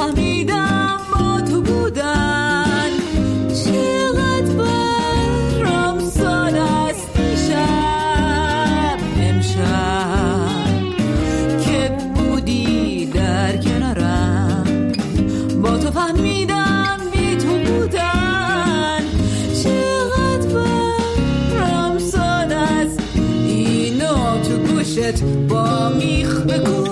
فهمیدم با تو بودن چقدر برام سال است دیشب امشب که بودی در کنارم با تو فهمیدم بی تو بودن چقدر برام سال است اینو تو گوشت با میخ بگو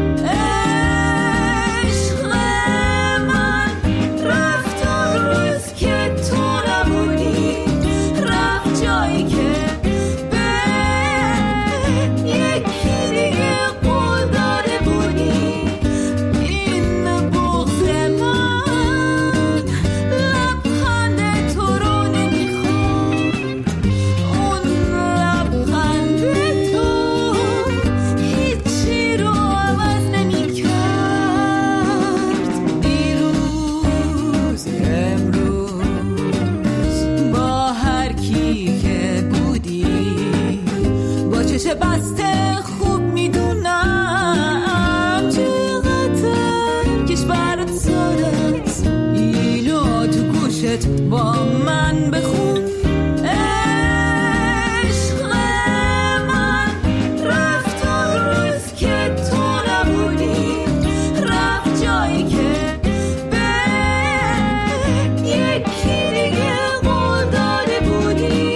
چه بسته خوب میدونم چقدر کشورت ساده است اینو تو گوشت با من بخون عشق من رفت اون روز که تو نبودی رفت جایی که به یکی دیگه قول داده بودی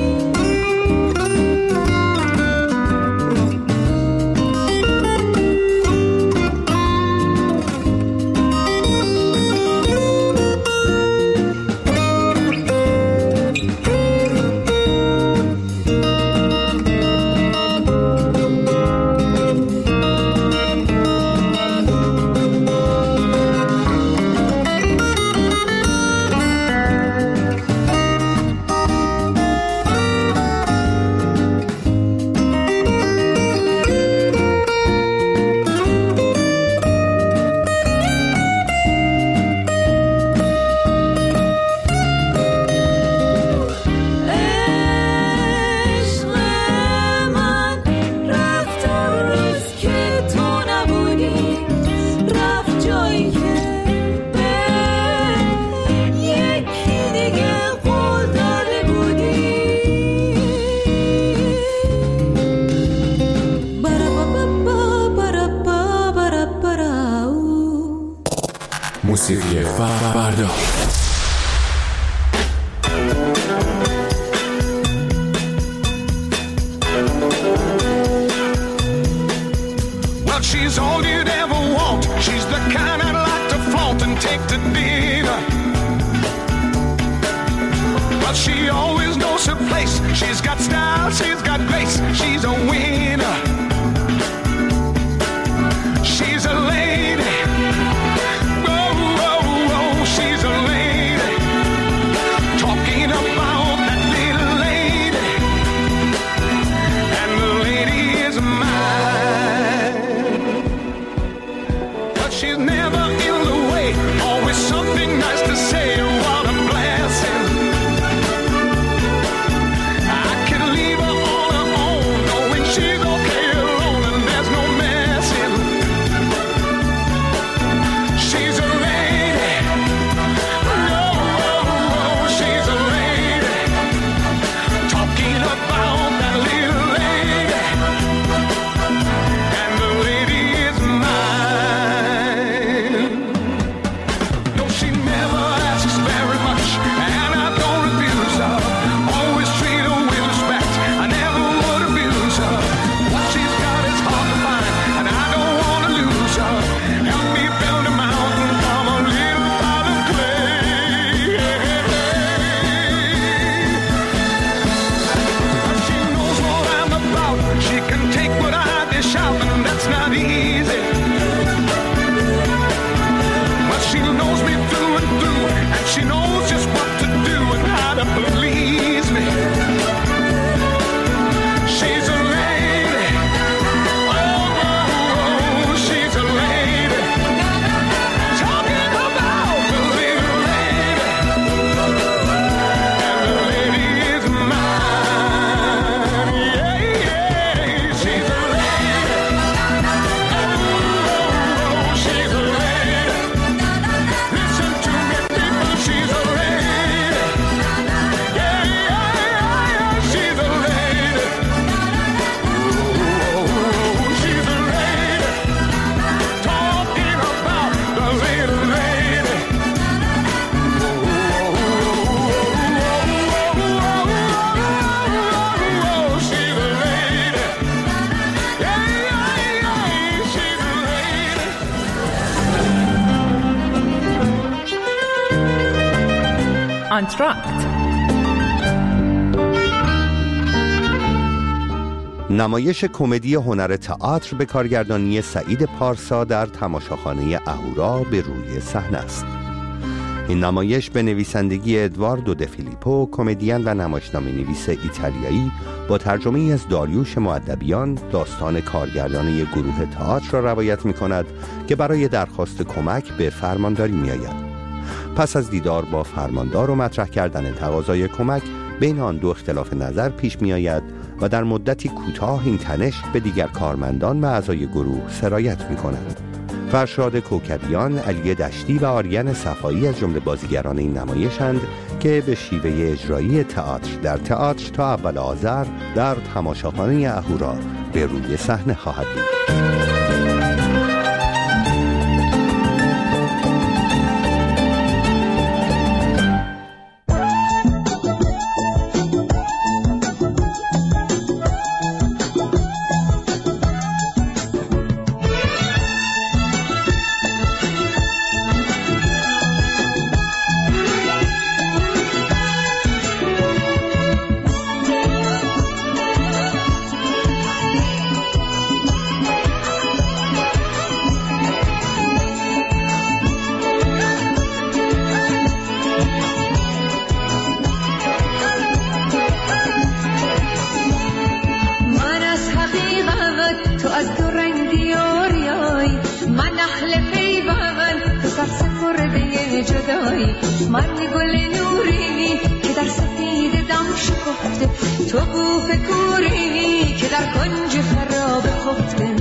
موسیقی فردا. Well, she's all you'd ever want. She's the kind I'd like to flaunt and take to dinner. But she always knows her place. She's got style, she's got grace. She's a winner. She's a lady. She's a lady, talking about that little lady, and the lady is mine. But she's never in the way, always something nice to say. What a blessing! I can leave her on her own, knowing she's okay آنتراکت. نمایش کمدی هنر تئاتر به کارگردانی سعید پارسا در تماشاخانه اهورا به روی صحنه است. این نمایش به نویسندگی ادواردو دفیلیپو، کمدین و نمایشنامه‌نویس ایتالیایی، با ترجمه از داریوش مؤدبیان داستان کارگردانی گروه تئاتر را روایت می‌کند که برای درخواست کمک به فرمانداری می‌آید. پس از دیدار با فرماندار و مطرح کردن تقاضای کمک، بین آن دو اختلاف نظر پیش می‌آید و در مدتی کوتاه این تنش به دیگر کارمندان و اعضای گروه سرایت می‌کند. فرشاد کوکبیان، علی دشتی و آریان صفایی از جمله بازیگران این نمایشند که به شیوه اجرایی تئاتر در تئاتر تا اول آذر در تماشاخانه اهورا به روی صحنه خواهد بود. من گل نورینی که در سفید دم شکفته، تو بوف کورینی که در کنج خراب خفته.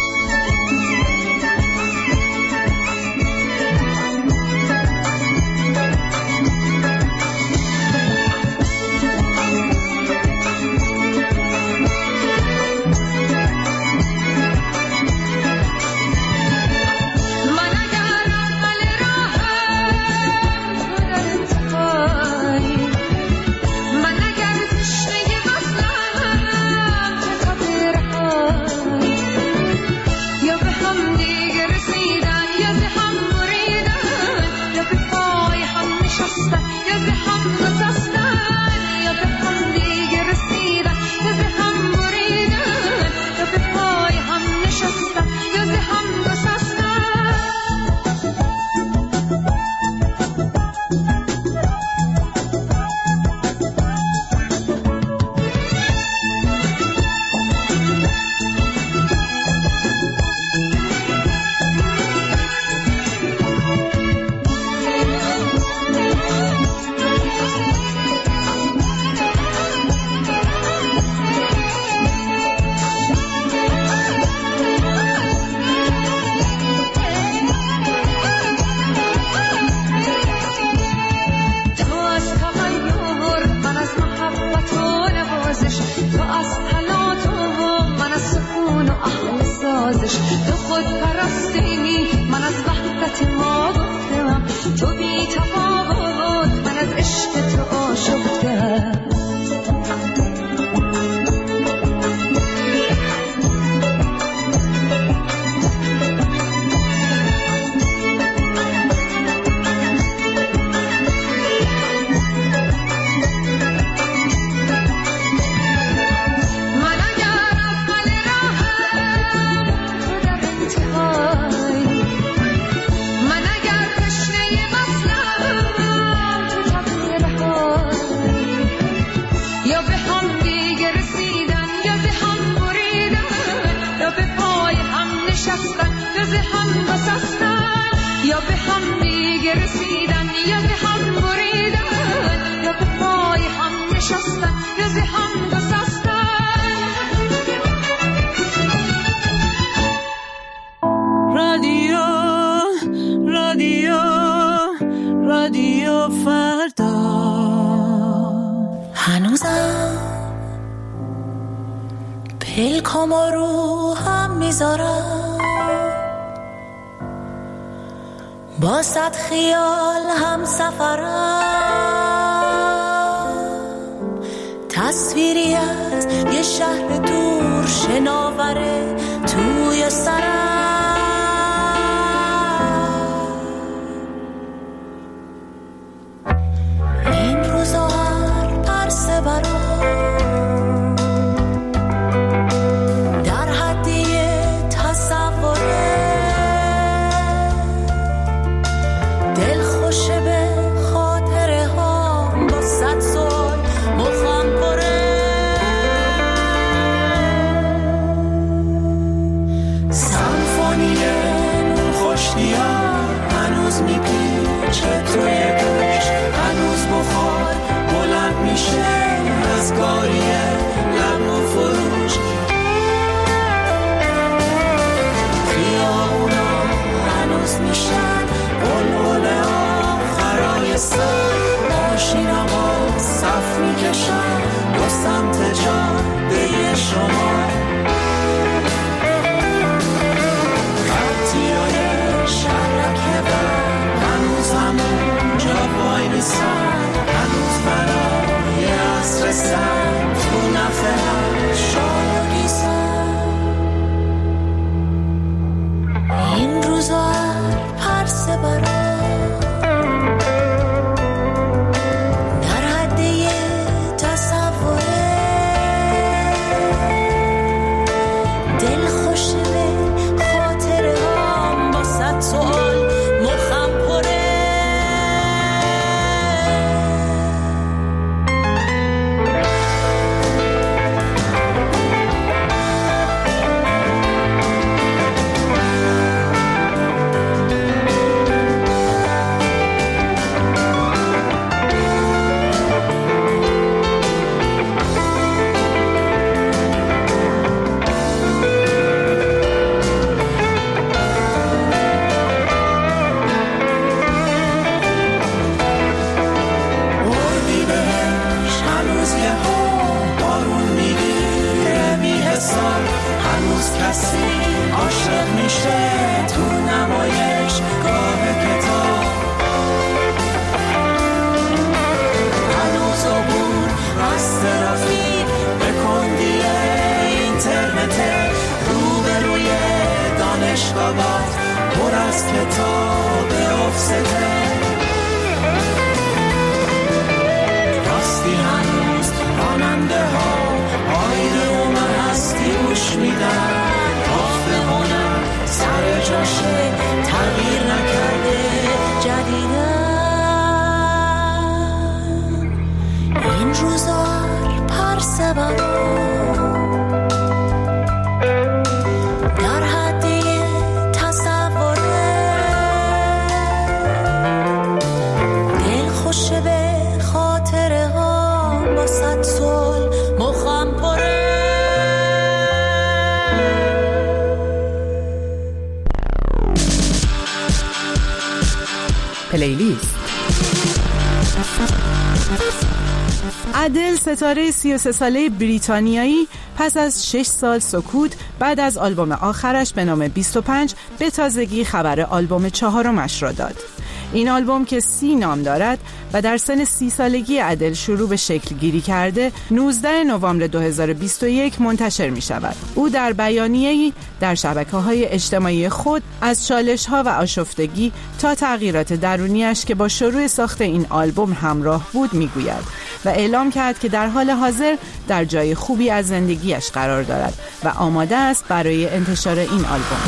رادیو فردا هنوزم پلکام رو هم میذارم، با صد خیال هم سفرم، تصویری از یه شهر دور شناوره توی سرم. عشق توی گوش هنوز بخار بلند میشه از گاریه لب و فروش. خیابونا هنوز میشن بلبل آخرای سر، ماشینا با صف میکشن دو سمت جاده شما. خطیای شرکه بر هنوز همون جا وای میسن، هنوز برای عصر سن تو نفه شاگی سن. این روزا پرسه برا در حد یه تصوره، دل خوشه به خاطره هم با صد سوال مخم پره. هنوز کسی عاشق میشه تو نمایش گاه کتاب، هنوز عبور از ترافیک به کندی اینترنت، روبروی دانشگاه پر از کتاب افسته. راستی هنوز راننده ها آیده اومد هستی گوش میدن، آخت هنر سر جاشه تغییر نکرده جدیدن. این روزا پرسه برا در حد یه تصوره، دل خوشه به خاطره ها با صد سال مخم پره. پلیلیست. ادل ستاره 33 ساله بریتانیایی پس از 6 سال سکوت بعد از آلبوم آخرش به نام 25 به تازگی خبر آلبوم 4مش را داد. این آلبوم که 30 نام دارد و در سن 30 سالگی ادل شروع به شکل گیری کرده 19 نوامبر 2021 منتشر می شود. او در بیانیه‌ای در شبکه‌های اجتماعی خود از چالش‌ها و آشفتگی تا تغییرات درونیش که با شروع ساخت این آلبوم همراه بود می گوید و اعلام کرد که در حال حاضر در جای خوبی از زندگیش قرار دارد و آماده است برای انتشار این آلبوم.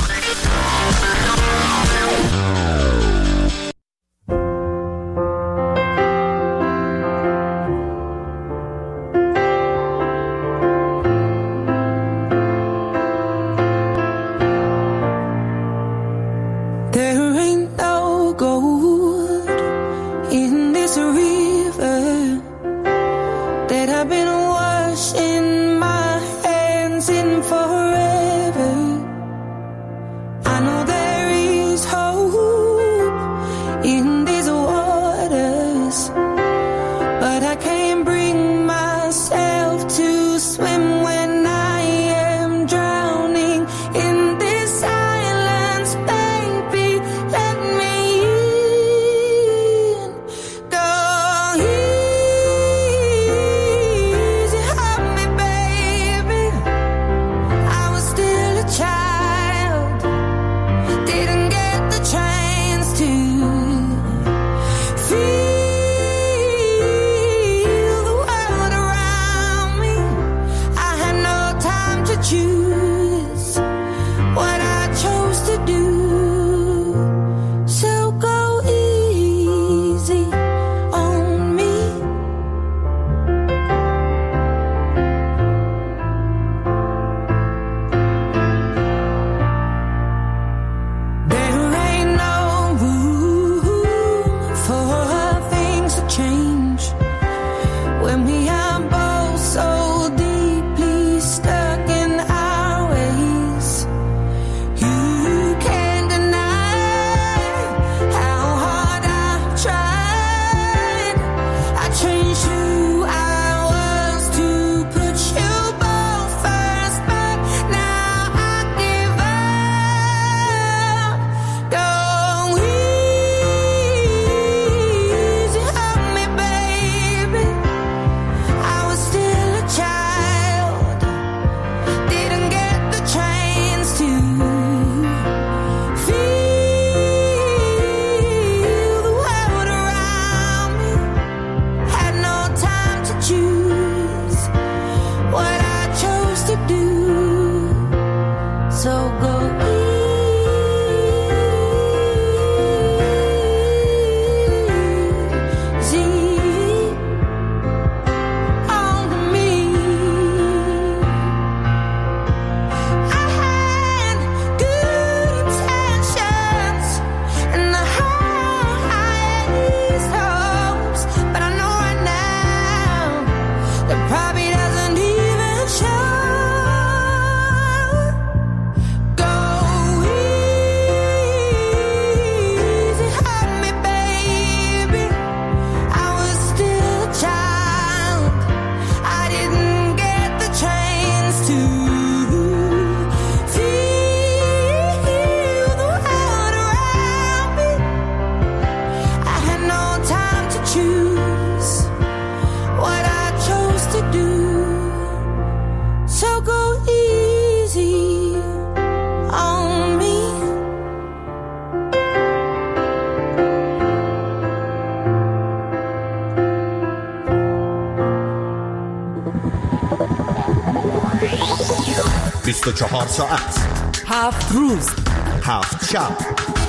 24 ساعت 7 روز 7 شب،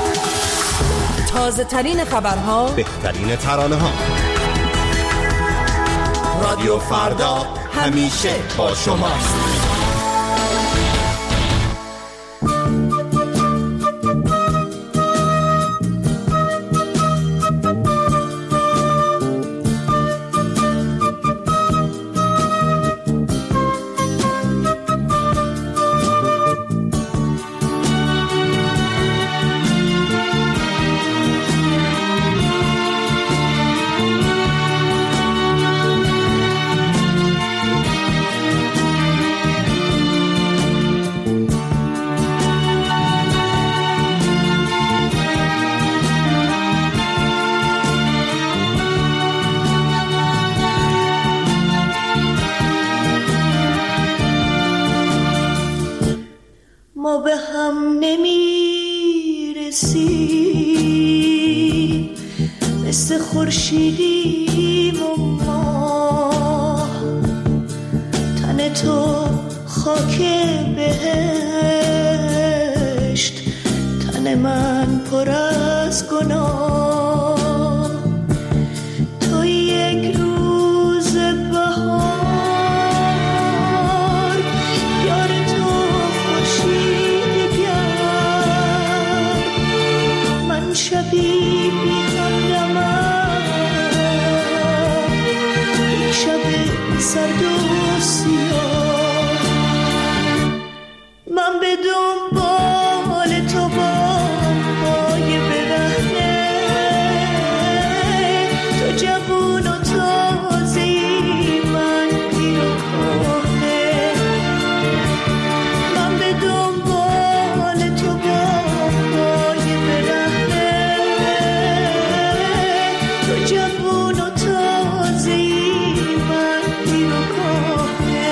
تازه ترین خبرها، بهترین ترانه ها. رادیو فردا همیشه با شماست. ما به هم نمیرسیم، مثل خورشیدیم و ماه، تن تو خاک بهشت، تن من پر از گناه. تو یک روز بهار، یار تو خورشید گرم، من شبی بی همدمم، یک شب سرد و سیاه. من به دنبال تو با پای برهنه، تو جوون و تازه‌ای، من پیر و کهنه. من به دنبال تو با پای برهنه، تو جوون و تازه‌ای، من پیر و کهنه.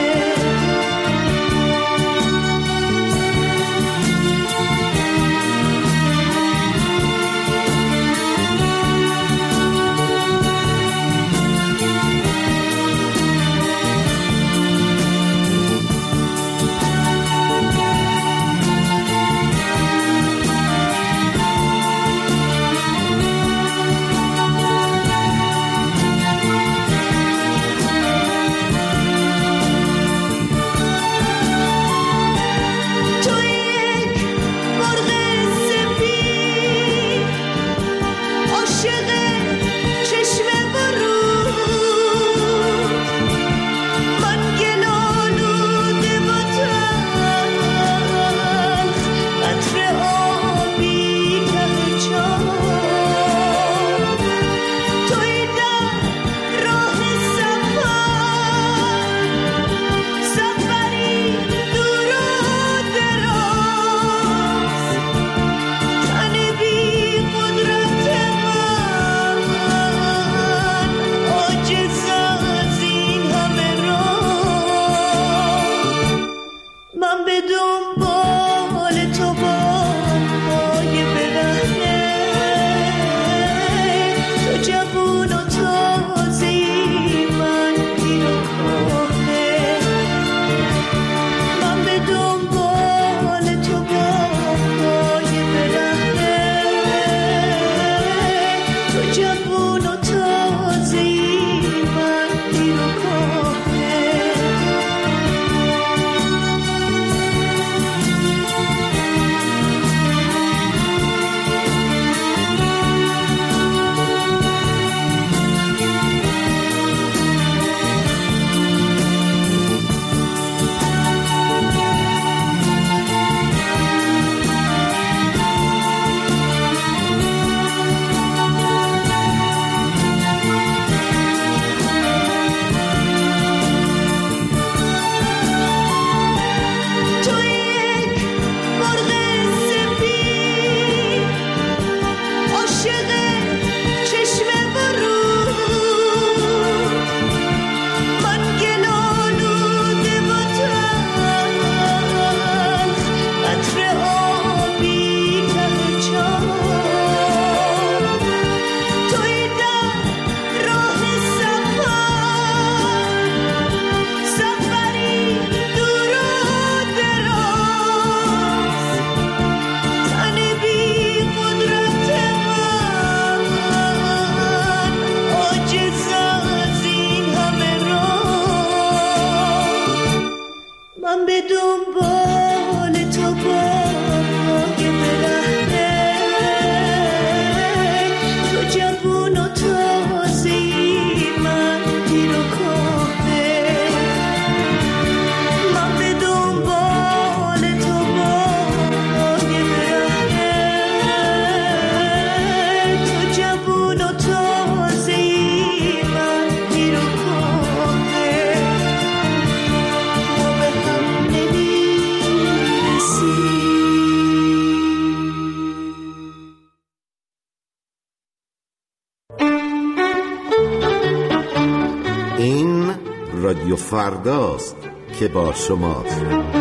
رادیو فرداست که با شماست.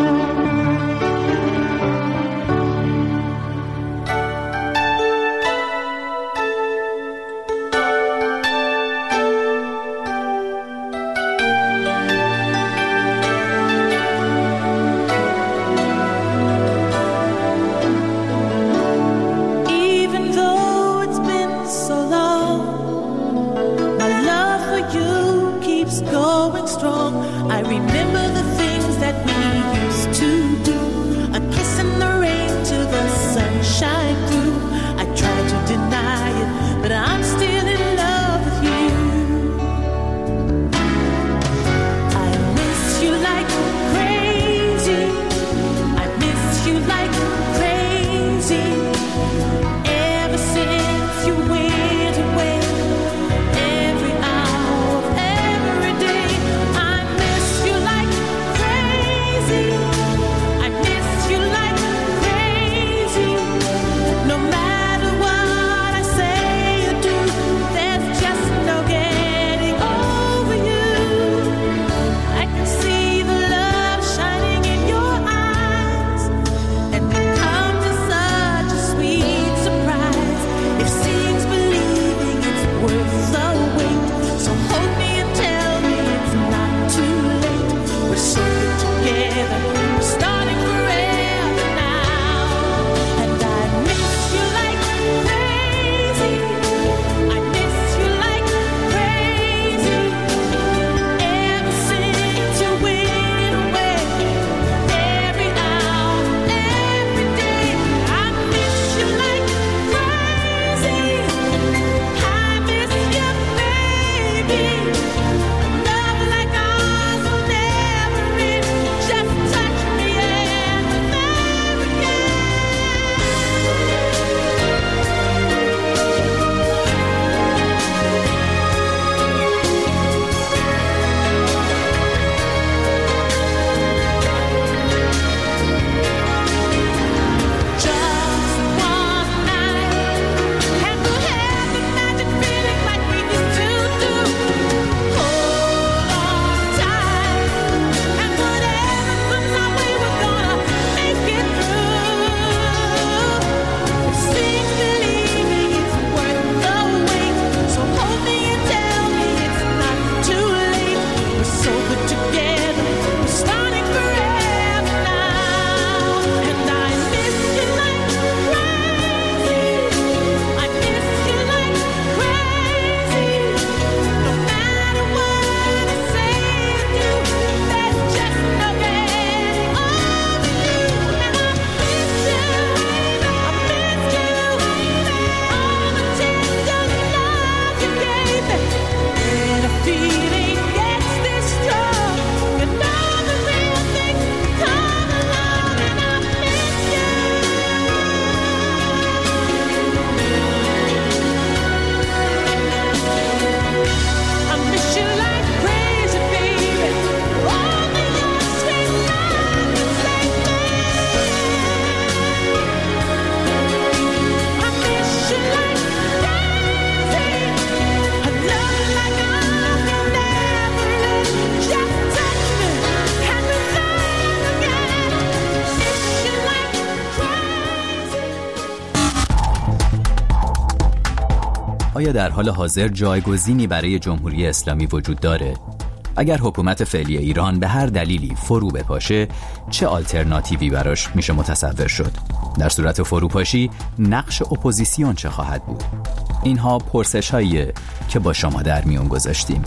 آیا در حال حاضر جایگزینی برای جمهوری اسلامی وجود داره؟ اگر حکومت فعلی ایران به هر دلیلی فرو بپاشه، چه آلترناتیوی براش میشه متصور شد؟ در صورت فروپاشی، نقش اپوزیسیون چه خواهد بود؟ اینها پرسش‌هاییه که با شما در میون گذاشتیم.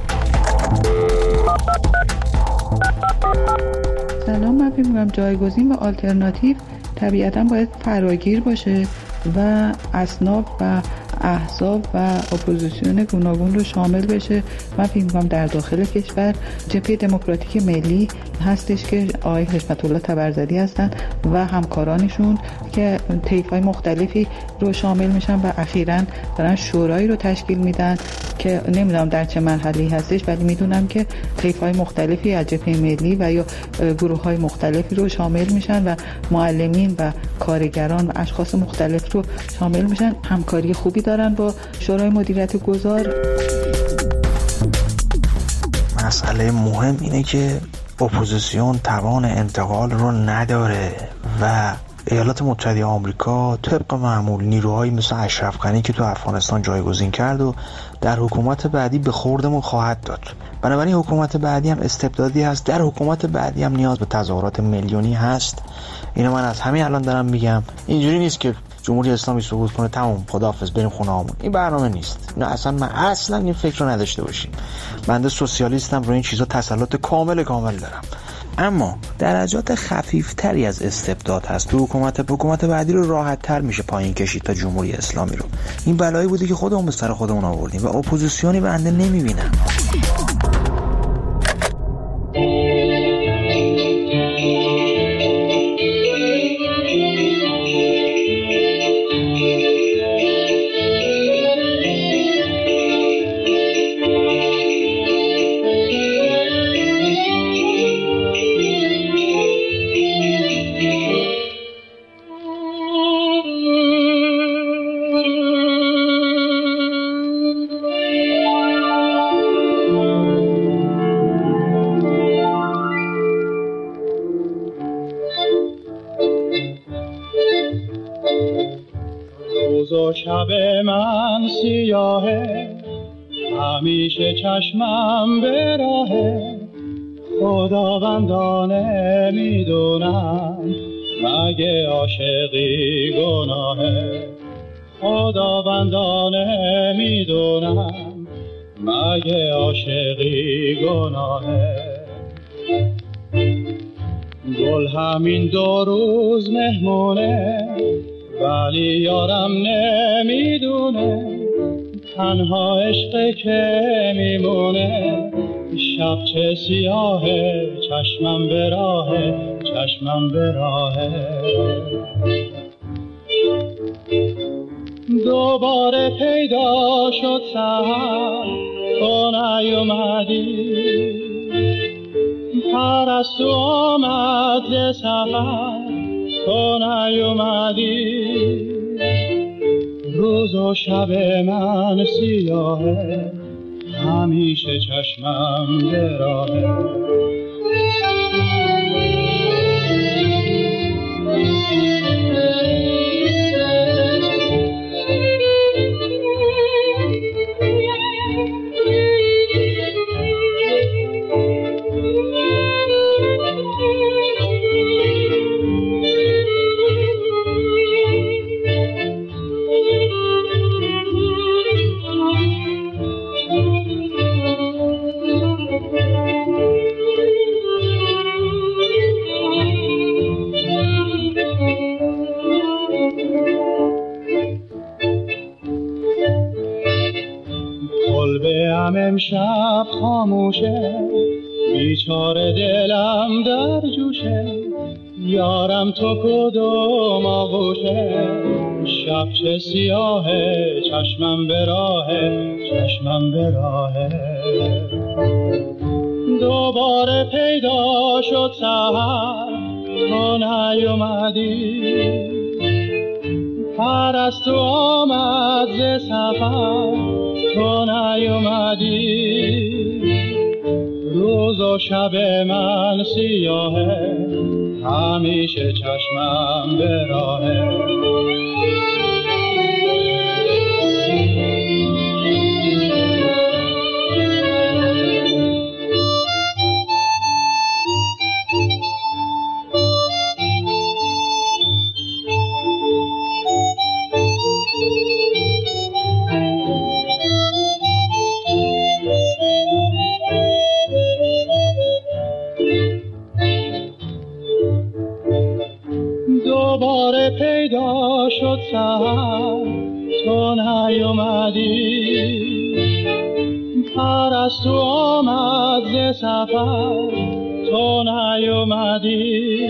سلام، من فکر می‌کنم جایگزین و آلترناتیو طبیعتاً باید فراگیر باشه و اصناف و احزاب و اپوزیسیون گوناگون رو شامل بشه. من فکر می‌کنم در داخل کشور جبهه دموکراتیک ملی هستش که آقای حشمت الله طبرزدی هستن و همکارانشون که طیف‌های مختلفی رو شامل میشن و اخیراً دارن شورایی رو تشکیل میدن که نمیدونم در چه مرحله‌ای هستش، ولی میدونم که طیف‌های مختلفی از جبهه ملی و یا گروه‌های مختلفی رو شامل میشن و معلمین و کارگران و اشخاص مختلف رو شامل میشن. همکاری خوبی دارن با شورای مدیریت گذار. مسئله مهم اینه که اپوزیسیون توان انتقال رو نداره و ایالات متحده آمریکا طبق معمول نیروهایی مثل اشرف غنی که تو افغانستان جایگزین کرد و در حکومت بعدی به خوردمون خواهد داد. بنابراین حکومت بعدی هم استبدادی هست، در حکومت بعدی هم نیاز به تظاهرات میلیونی هست. اینو من از همین الان دارم میگم. اینجوری نیست که جمهوری اسلامی سقوط کنه تمام خداحافظ بریم خونه هامون. این برنامه نیست. نه اصلا این فکر رو نداشته باشیم. بنده سوسیالیستم، رو این چیزا تسلط کامل دارم. اما درجات خفیفتری از استبداد هست. تو حکومت بعدی رو راحت تر میشه پایین کشید تا جمهوری اسلامی رو. این بلایی بوده که خودمون به سر خودمون آوردیم و اپوزیسیونی بنده نمیبینم. شب من سیاهه، همیشه چشمم به راهه، خداوندانه میدونم مگه عاشقی گناهه، خداوندانه میدونم مگه عاشقی گناهه. گل همین 2 روز مهمونه، ولی یارم نمیدونه تنها عشق که میمونه. شب چه سیاهه، چشمم به راهه، چشمم به راهه. دوباره پیدا شد سحر، تو نیومدی، پرستو آمد ز سفر، تو نیومدی. روز و شب من سیاهه، همیشه چشمم به راهه. امشب خاموشه، بیچاره دلم در جوشه، یارم تو کدوم آغوشه. شب چه سیاهه، چشمم به راهه، چشمم به راهه. دوباره پیدا شد سحر، تو نیومدی، پرستو آمد ز سفر، تو نیومدی. روز و شب من سیاهه، همیشه چشمم به راهه. دوباره پیدا شد سحر، تو نیومدی، پرستو آمد ز سفر، تو نیومدی.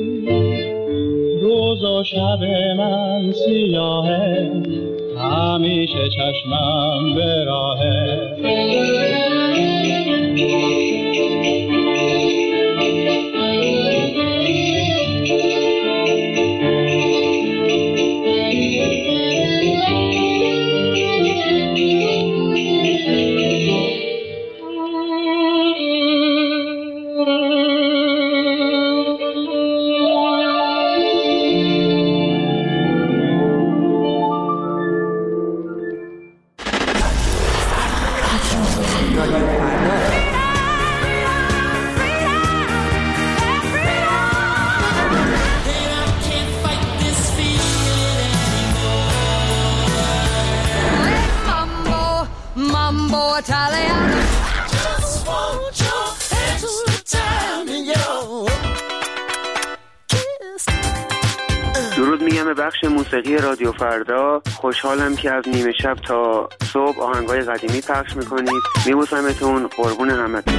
روز و شب من سیاهه، همیشه چشمم به راهه. رادیو فردا. Mambo Italiano. Just want your extra time in your kiss. درود میگم به بخش موسیقی رادیو فردا. خوشحالم که از نیمه شب تا صبح آهنگای قدیمی پخش میکنید. میبوسمتون، قربون همتون.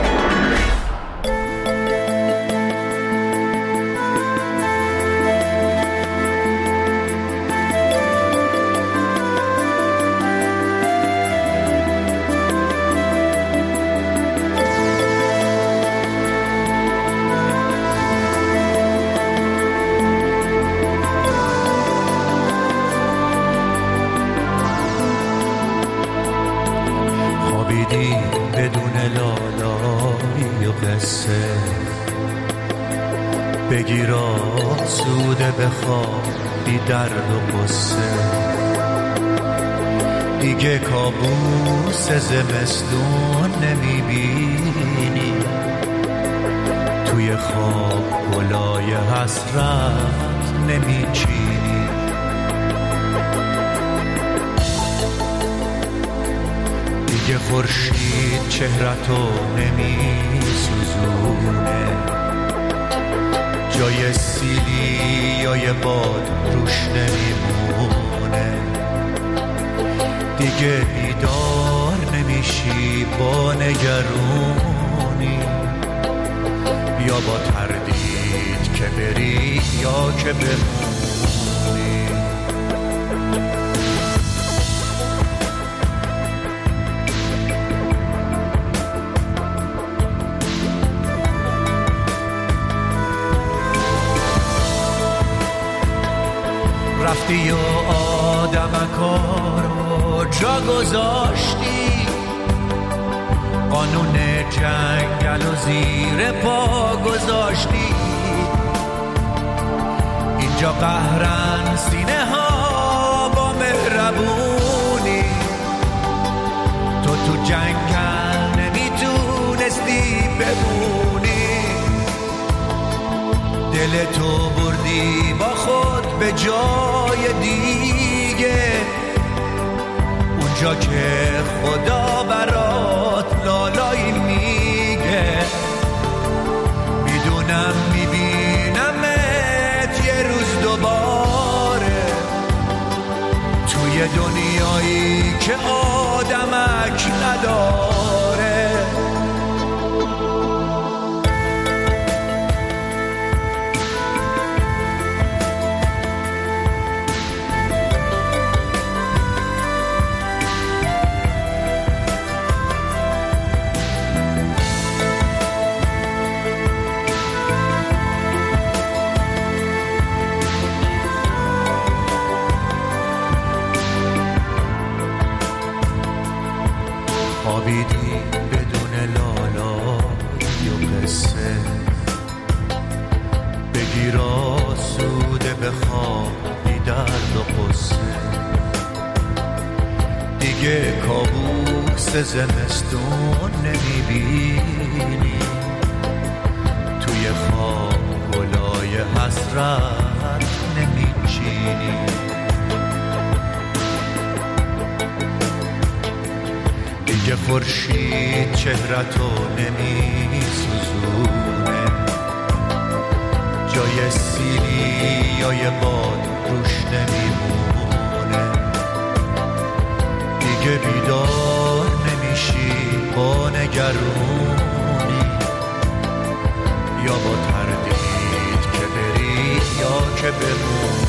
بگیر آسوده بخواب بی درد و قصه، دیگه کابوس زمستون نمیبینی، توی خواب گلای حسرت نمیچینی، دیگه خورشید چهرتو نمیسوزونه، جای سیلی یا یه باد روش نمیمونه، دیگه بیدار نمیشی با نگرونی، یا با تردید که بری یا که بمونی. رفتی و آدمکارو جا گذاشتی، قانون جنگل و زیر پا گذاشتی، اینجا قهرن سینه ها با مهربونی، تو جنگل نمیتونستی بمونی، دل تو بردی با خود به جای دیگه، اونجا که خدا برات لالایی میگه، میدونم میبینمت یه روز دوباره، توی دنیایی که آدمک نداره. خوابیدی بدون لالای و قصه، بگیر آسوده بخواب بی درد و قصه، دیگه کابوس زمستون نمیبینی، توی خواب گلای حسرت نمیچینی، دیگه خورشید چهرتو نمیسوزونه، جای سیلی یا یه باد روش نمیمونه، دیگه بیدار نمیشی با نگرونی، یا با تردید که بری یا که بمونی.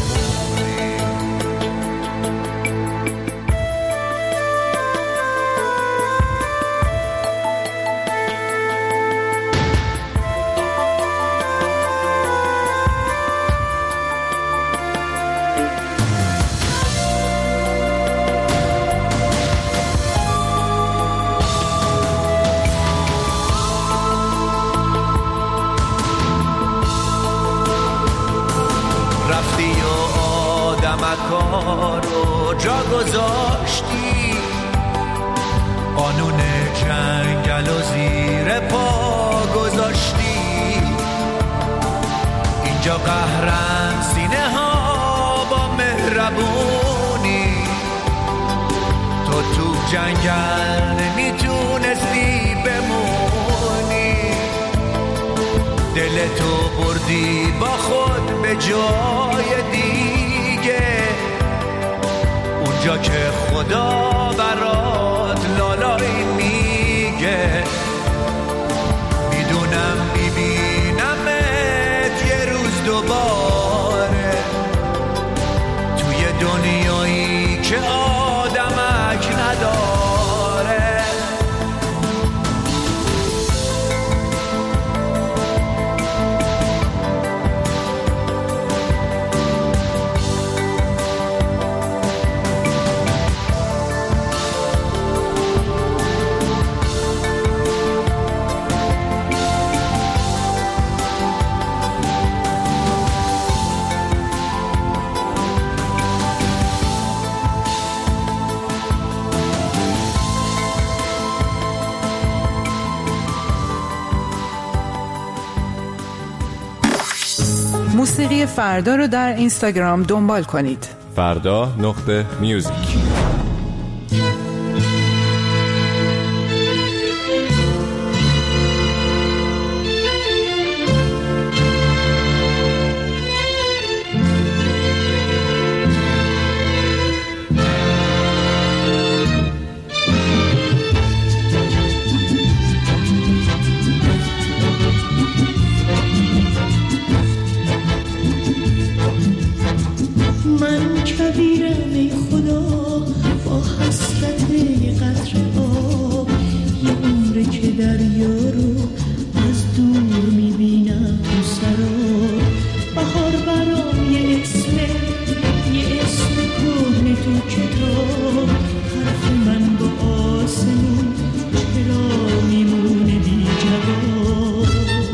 کارو جا گذاشتی، قانون جنگل و زیر پا گذاشتی. اینجا قهرن سینه ها با مهربونی، تو جنگل نمیتونستی بمونی. دلتو بردی با خود به جای دیگه، اونجا که خدا برات لالایی میگه. میدونم میبینمت یه روز دوباره توی دنیایی که آدمک نداره. موسیقی فردا رو در اینستاگرام دنبال کنید. فردا.music. من کبیرم ای خدا با حسرت قطره آب، یه عمره که دریا رو از دور میبینم تو سراب. بهار برام یه اسم کهنه تو کتاب، حرف من با آسمون چرا میمونه بی جواب.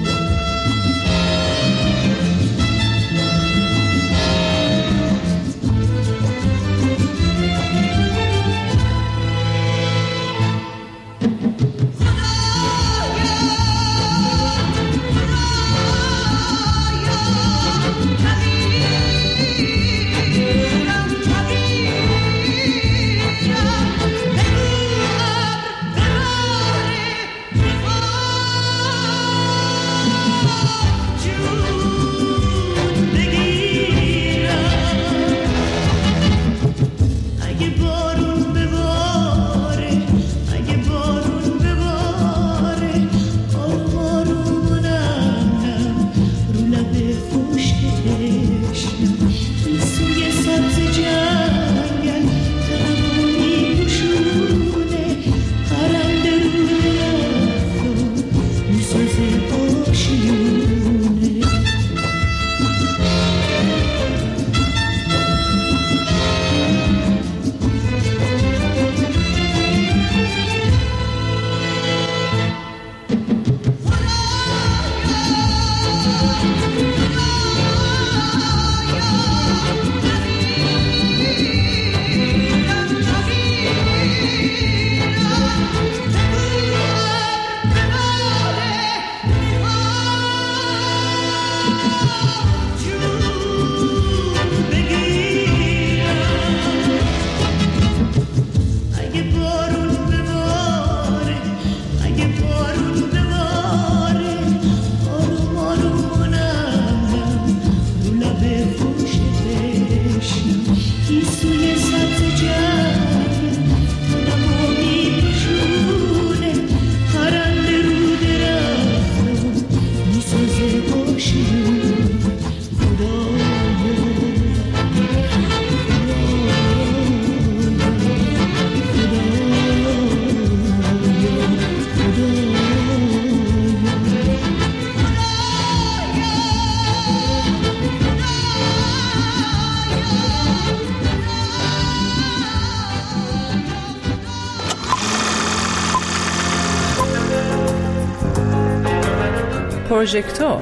پروژکتور.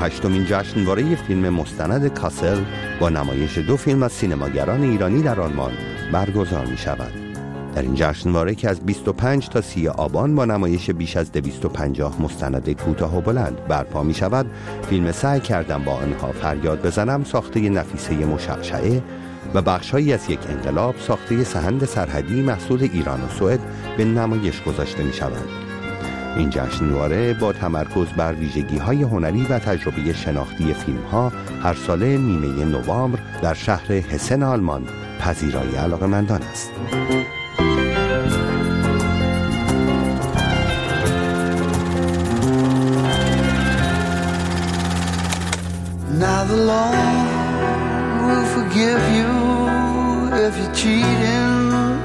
38مین جشنواره فیلم مستند کاسل با نمایش 2 فیلم از سینماگران ایرانی در آلمان برگزار می شود. در این جشنواره که از 25 تا 30 آبان با نمایش بیش از 250 مستند کوتاه و بلند برپا می شود، فیلم سعی کردم با آنها فریاد بزنم ساخته نفیسه مشعشعه و بخش‌هایی از یک انقلاب ساخته سهند سرحدی محصول ایران و سوئد به نمایش گذاشته می شود. این جشنواره با تمرکز بر ویژگی‌های هنری و تجربه شناختی فیلم‌ها هر ساله نیمه نوامبر در شهر هسن آلمان پذیرای علاقه‌مندان است. Now the law will forgive you if you're cheating,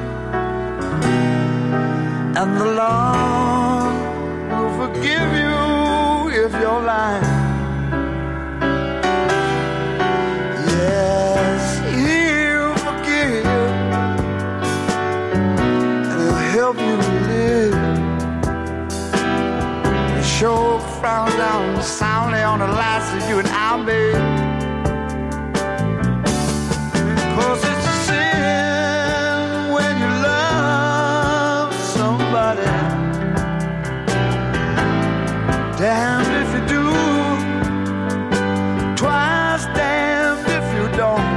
and the law will forgive you if you're lying. Yes, he'll forgive, and he'll help you live. He sure frowns down soundly on the lies that you and I made. 'Cause it's a sin when you love somebody. Damned if you do, twice damned if you don't.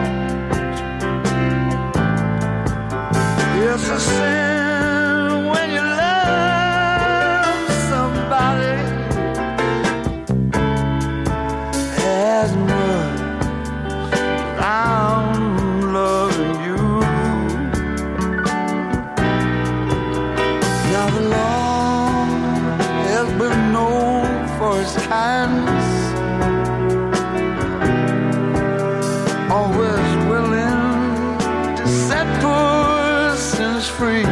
It's a sin when you love somebody as much as I'm loving you. Now the law has been known for its kindness, always willing to set persons free.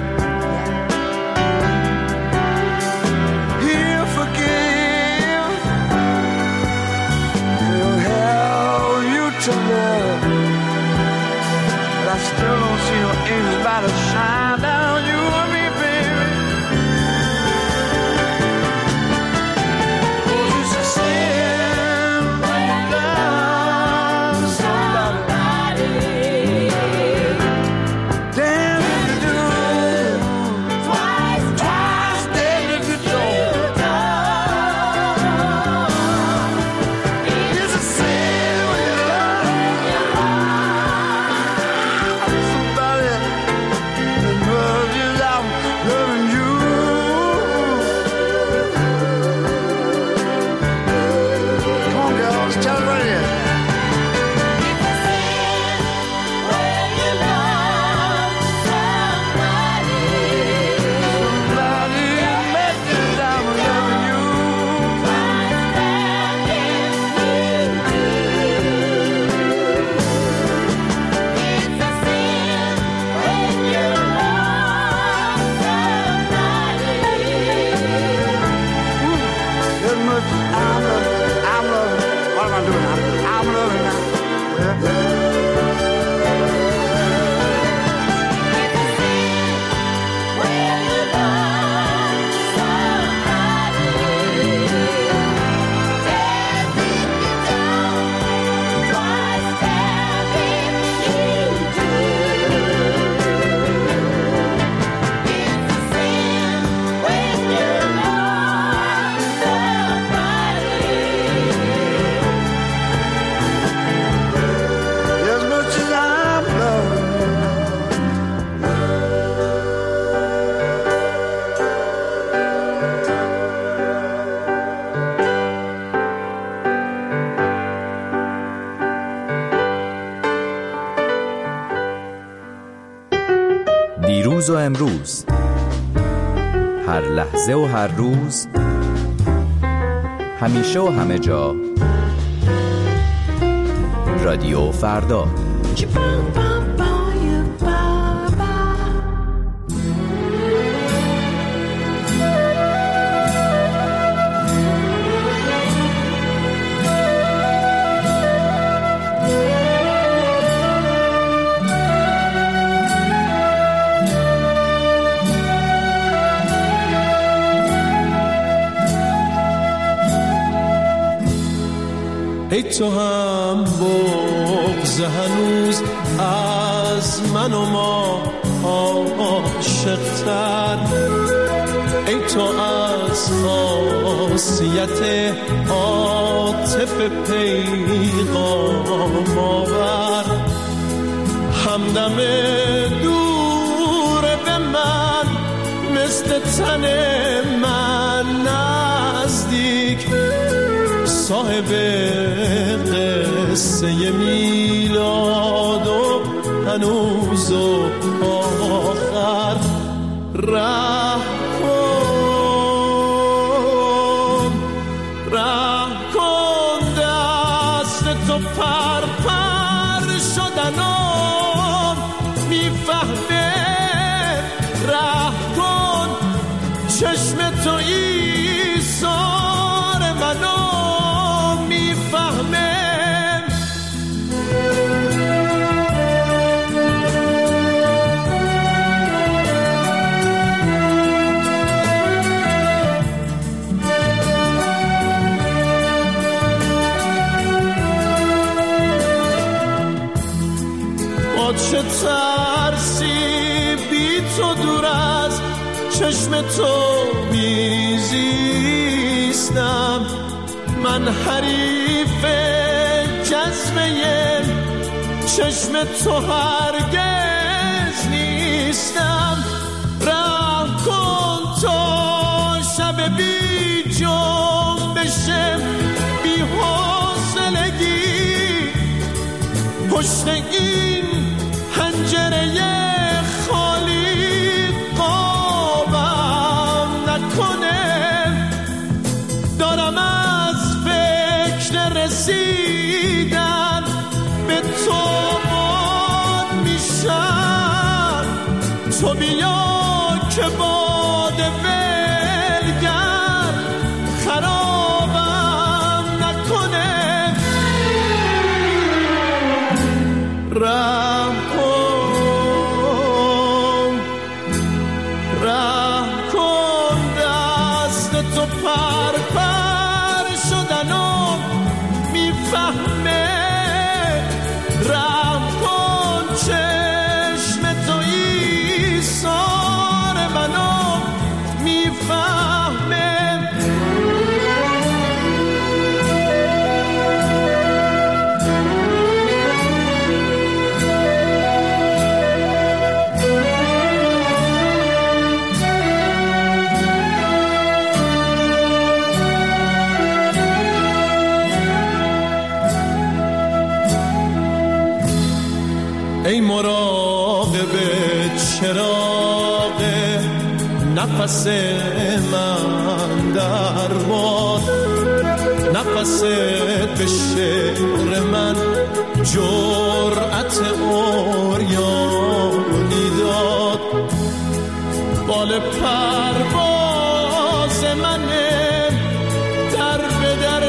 He'll forgive, he'll help you to love, but I still don't see no angels about to shine down you and me, baby. دیروز و امروز، هر لحظه و هر روز، همیشه و همه جا، رادیو فردا. ای تو هم بغض هنوز از من و ما عاشق‌تر، ای تو از خاصیت عاطف پیغام آور، همدم دور به من مثل تن من نزدیک، صاحب قصه میلاد و هنوز و آخر، ره کن دست تو پر پر شدنم میفهمه، ره کن چشم تو ایثار منو میفهمه. چه ترسی بی تو دور از چشم تو میزیستم، من حریف جذبه چشم تو هرگز نیستم، راه کن تا شب بی جنبش بی حوصلگی پشت این پنجره خالی قابم نکنه، دارم از فکر رسیدن به تو باد میشم، تو بیا که باد ولگر خرابم نکنه، رحم کن دست تو پر پر شدنم میفهمه، رحم کن چشم تو ایثار منو میفهمه. ای مراقب چراغ نفس من در باد، نفست به شعر من جرأت عریانی داد، بال پرواز منه در به در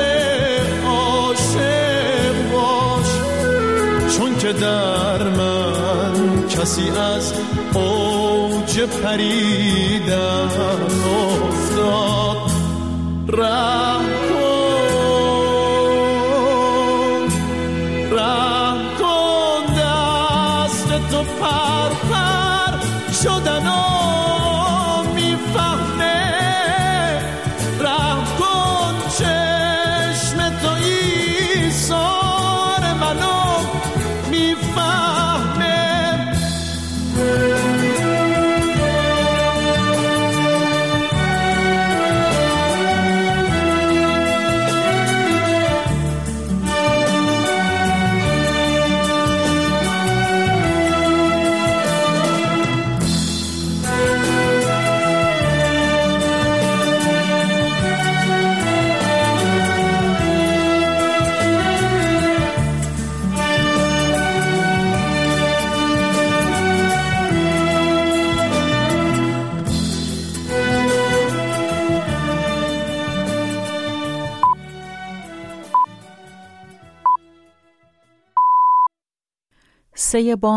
عاشق باش، چون که در من کسی از اوج پریدن افتاد، رحم کن دست تو پر پر شدنم میفهمه، رحم کن چشم تو ایثار منو میفهمه. سه